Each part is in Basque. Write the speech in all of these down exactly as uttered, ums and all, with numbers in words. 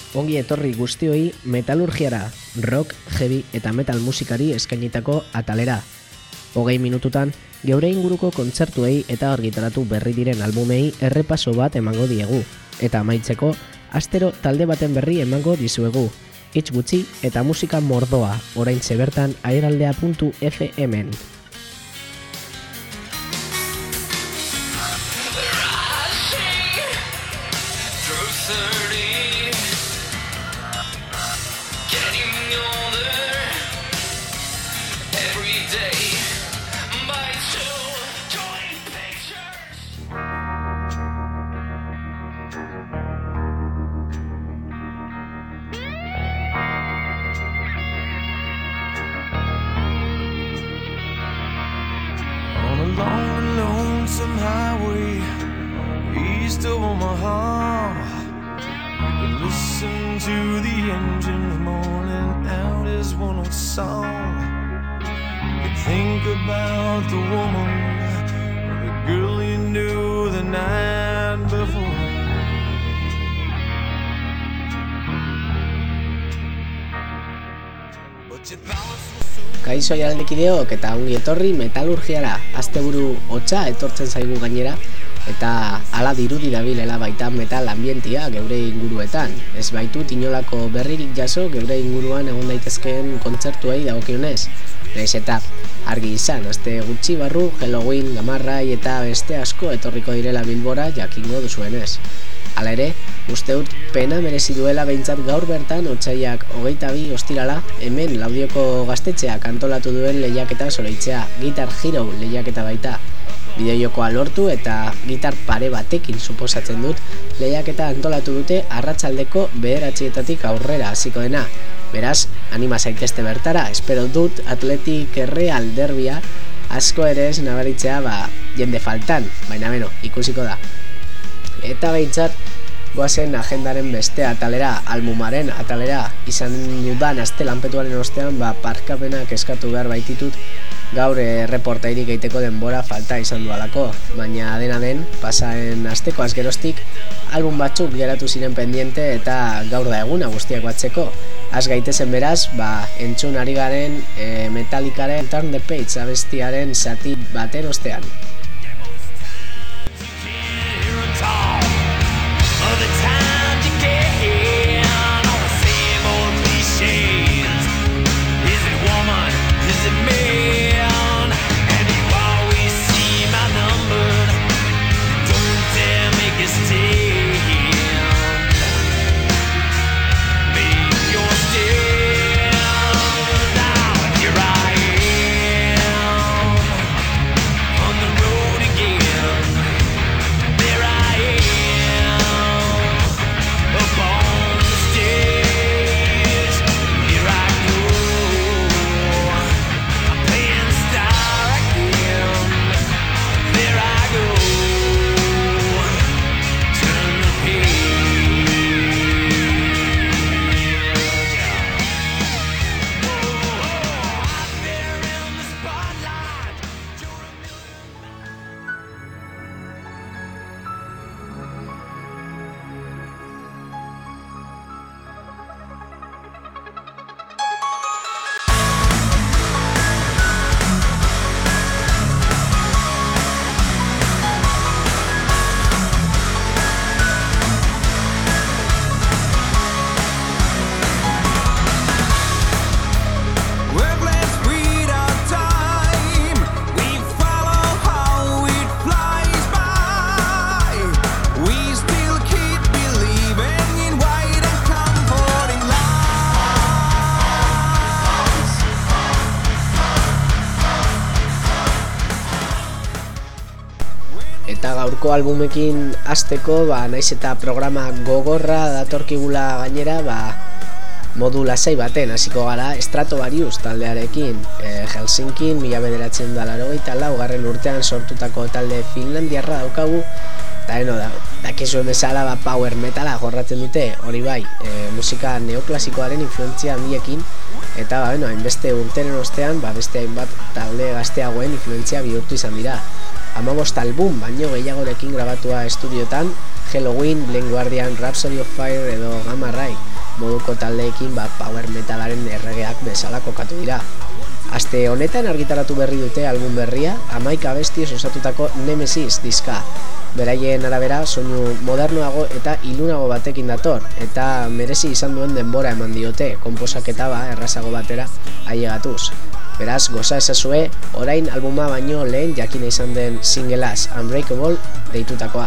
Ongi etorri guztioi metalurgiara, rock, heavy eta metal musikari eskainitako atalera. Hogei minututan, geure inguruko kontzertuei eta argitaratu berri diren albumei errepaso bat emango diegu. Eta amaitzeko, astero talde baten berri emango dizuegu. Hitz gutxi eta musika mordoa, oraintxe bertan airaldea puntu f m-en. Kaixo jaraldekideok eta ongi etorri metalurgiara, asteburu hotza etortzen zaigu gainera eta hala dirudi dabilela baita metal ambientia geure inguruetan. Ez baitut inolako berririk jaso geure inguruan egon daitezkeen kontzertuei dagokionez. Nahiz eta argi izan, aste gutxi barru Halloween, Gamarrai eta beste asko etorriko direla Bilbora jakingo duzuenez. Hala ere, uste dut pena merezi duela behintzat gaur bertan otsaiak hogeita bi ostirala hemen Laudioko gaztetxeak antolatu duen lehiaketa soroitzea, Guitar Hero lehiaketa baita. Bideojokoa lortu eta gitar pare batekin suposatzen dut lehiaketa antolatu dute arratsaldeko bederatzietatik aurrera hasiko dena. Beraz, anima zaitezte bertara, espero dut Athletic Real derbia asko ere ez nabaritzea ba, jende faltan, baina beno, ikusiko da. Eta behintzat, goazen agendaren beste atalera, albumaren atalera, izan dudan aste lanpetuaren ostean, ba, parkapenak eskatu behar baititut, gaur erreportairik egiteko denbora falta izan dualako, baina dena den, pasaen asteko azgerostik, album batzuk geratu ziren pendiente eta gaur da eguna guztiak batzeko. Az gaitezen beraz, ba, entzun ari garen e, Metallicaren Turn the Page abestiaren zati baten ostean. Eta gaurko albumekin hasteko, ba, naiz eta programa gogorra datorkigula gainera, ba, modu lasai baten hasiko gara Stratovarius taldearekin. E, Helsinkin, mila bederatziehun eta laurogeita laugarren urtean sortutako talde finlandiarra daukagu, eta eno da, dakizuen bezala ba, power metala jorratzen dute, hori bai, e, musika neoklasikoaren influentzia handiekin, eta ba, bueno, hainbeste urteren ostean, ba, beste hainbat talde gazteagoen influentzia bihurtu izan dira. Hamabost album baino gehiagorekin grabatua estudiotan, Halloween, Blind Guardian, Rhapsody of Fire edo Gamarrai. moduko taldeekin ba, power metalaren erregeak bezala kokatu dira. Aste honetan argitaratu berri dute album berria, hamaika abestiz osatutako Nemesis diska. Beraien arabera soinu modernoago eta ilunago batekin dator, eta merezi izan duen denbora eman diote, konposaketa ba errazago batera ailegatuz. Beraz, goza ezazue, orain albuma baino lehen jakina izan den singelaz Unbreakable deitutakoa.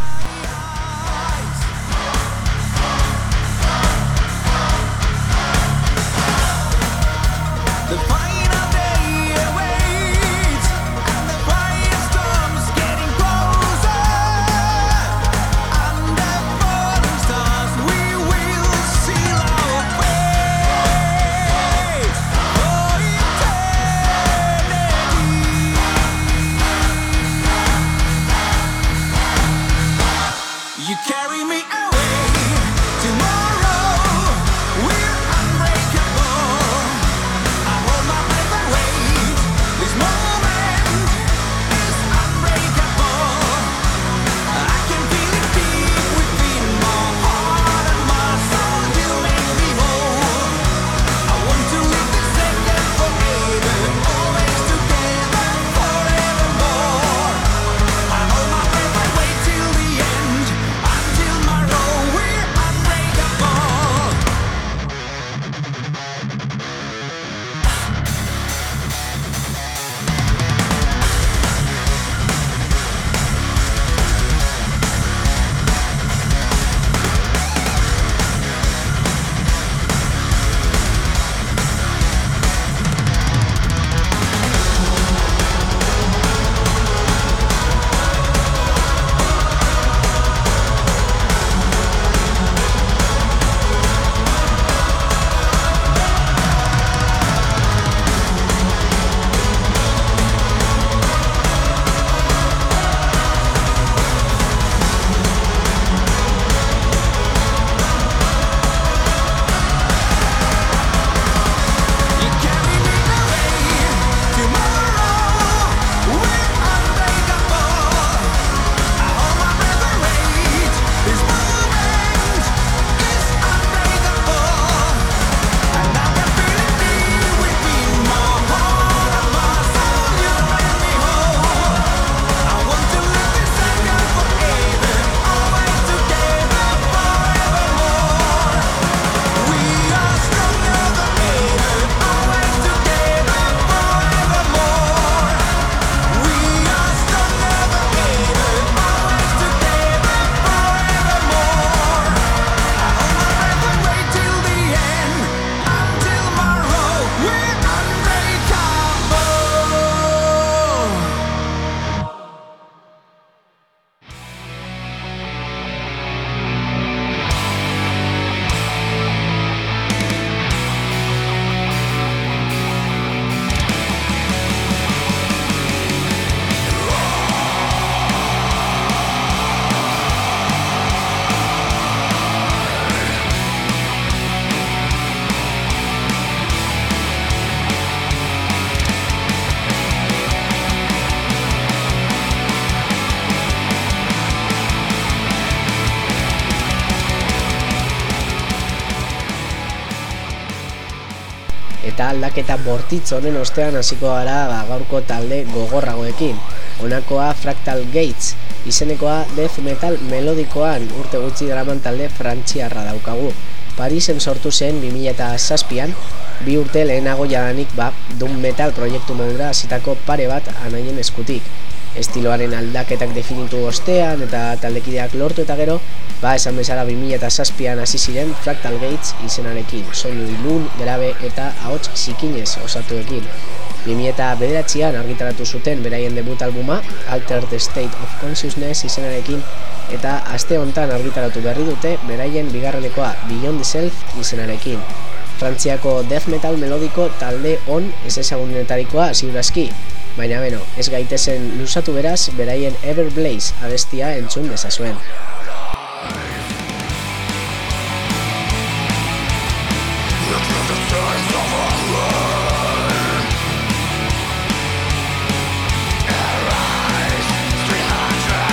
eta aldaketa bortitz honen ostean hasiko gara ba, gaurko talde gogorragoekin. Honakoa Fractal Gates, izenekoa death metal melodikoan urte gutxi daraman talde frantziarra daukagu. Parisen sortu zen bi mila zazpian, bi urte lehenago jadanik ba, doom metal proiektu modura hasitako pare bat anaien eskutik. Estiloaren aldaketak definitu ostean eta taldekideak lortu eta gero, ba esan bezala bi mila zazpian hasi ziren Fractal Gates izenarekin, soinu ilun, grabe eta ahots zikinez osatuekin. bi mila bederatzian argitaratu zuten beraien debut albuma, Altered State of Consciousness izenarekin, eta aste hontan argitaratu berri dute beraien bigarrenekoa Beyond the Self izenarekin. Frantziako death metal melodiko talde on ez ezagunetarikoa ziurazki, baina beno, ez gaitezen luzatu beraz beraien Everblaze abestia entzun dezazuen.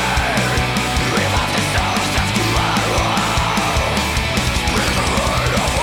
Of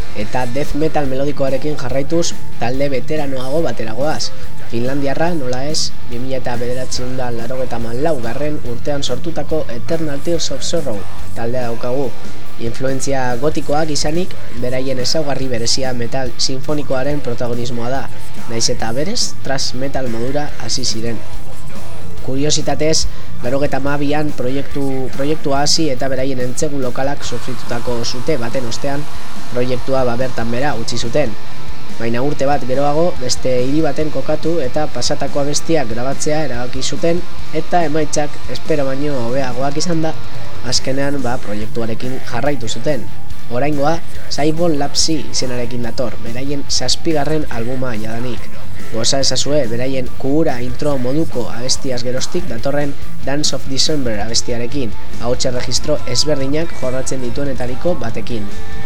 Eta death metal melodikoarekin jarraituz talde veteranoago bateragoaz. Finlandiarra nola ez, bi mila bederatziehun eta laurogeita hamalau garren urtean sortutako Eternal Tears of Sorrow taldea daukagu. Influentzia gotikoak izanik, beraien ezaugarri berezia metal sinfonikoaren protagonismoa da, naiz eta berez thrash metal modura hasi ziren. Kuriositatez, laurogeita hamabian proiektu, proiektua hasi eta beraien entzegu lokalak sufritutako zute baten ostean proiektua babertan bera utzi zuten. Baina urte bat geroago beste hiri baten kokatu eta pasatako abestiak grabatzea erabaki zuten eta emaitzak espero baino hobeagoak izan da, azkenean ba proiektuarekin jarraitu zuten. Oraingoa Saibon Lapsi izenarekin dator, beraien zazpigarren albuma jadanik. Goza ezazue beraien kugura intro moduko abestiaz geroztik datorren Dance of December abestiarekin, ahotsa registro ezberdinak jorratzen dituenetariko batekin.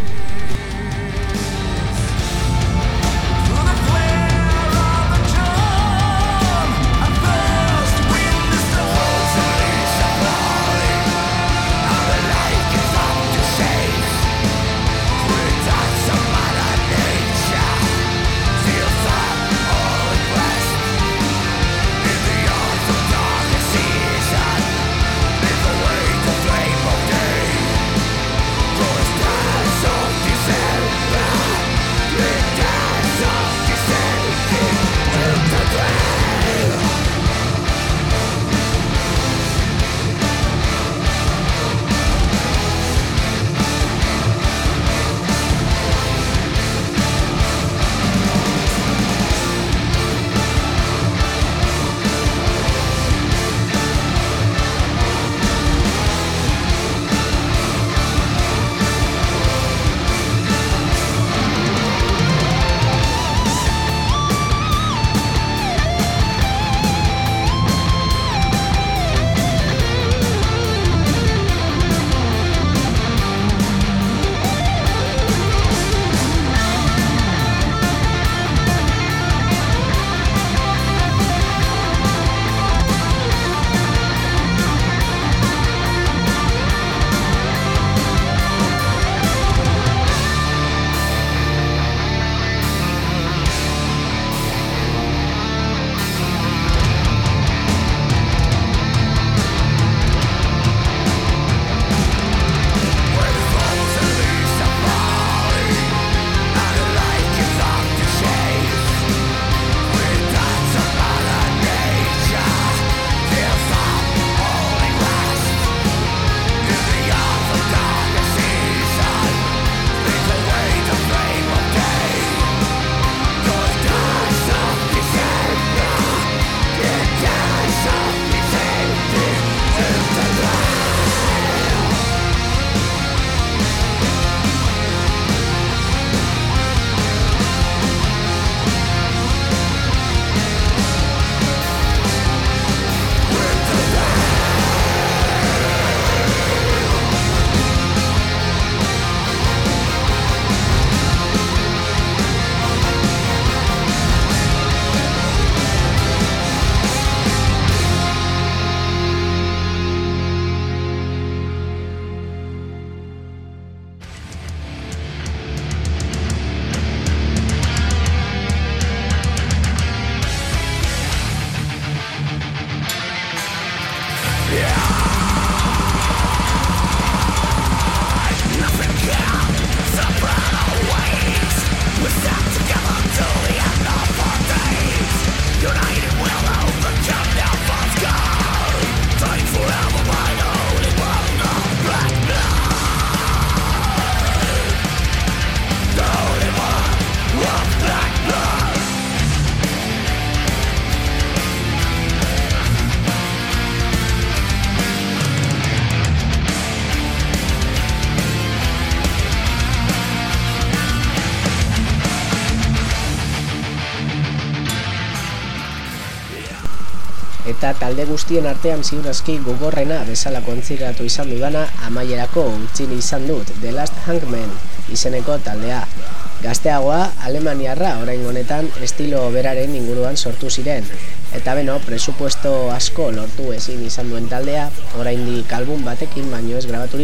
Eta talde guztien artean ziurazki gogorrena bezala kontziratu izan dudana amaierako utzili izan dut The Last Hangman izeneko taldea. Gazteagoa alemaniarra orain honetan estilo beraren inguruan sortu ziren. Eta beno, presupuesto asko lortu ezin izan duen taldea, oraindik album batekin baino ez grabaturik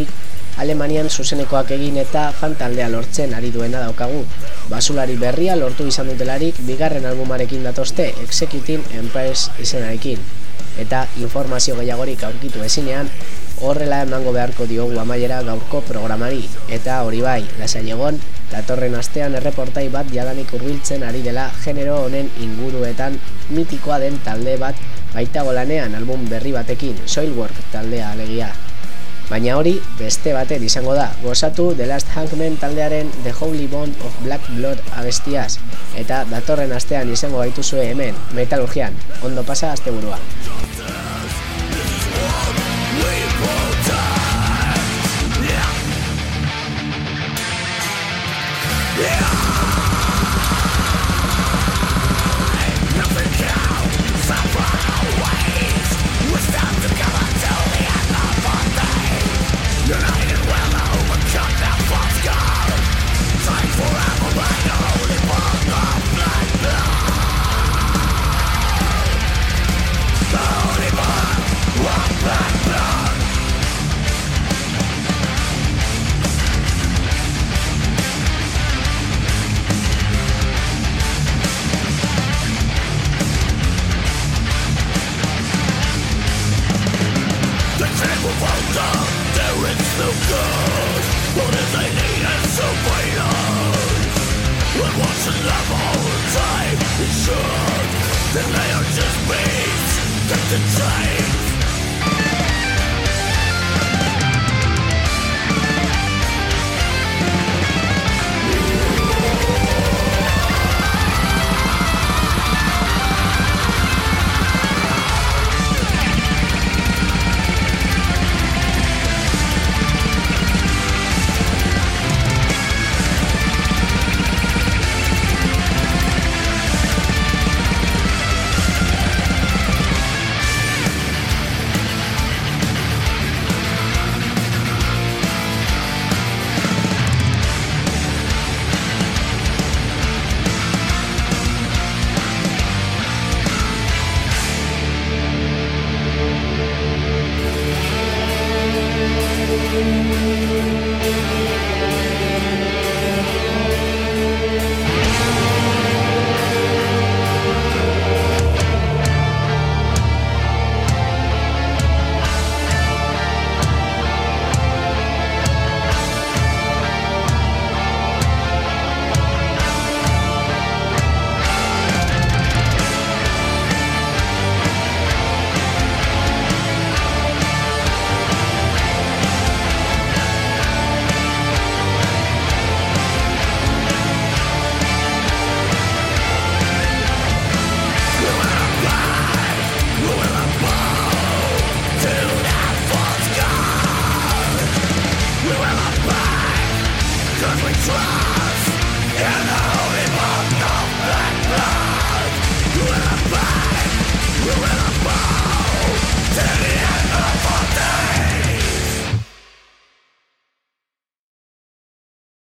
Alemanian zuzenekoak egin eta fan taldea lortzen ari duena daukagu. Basulari berria lortu izan dutelarik bigarren albumarekin datozte Executing Empires izenarekin. Eta informazio gehiagorik aurkitu ezinean, horrela emango beharko diogu amaiera gaurko programari. Eta hori bai, lasai egon, datorren astean erreportai bat jadanik hurbiltzen ari dela genero honen inguruetan mitikoa den talde bat baitago lanean album berri batekin, Soilwork taldea alegia. Baina hori beste baten izango da, gozatu The Last Hangman taldearen The Holy Bond of Black Blood abestiaz, eta datorren astean izango gaituzue hemen, Metalurgian, ondo pasa asteburua. Then they are just beasts, that the train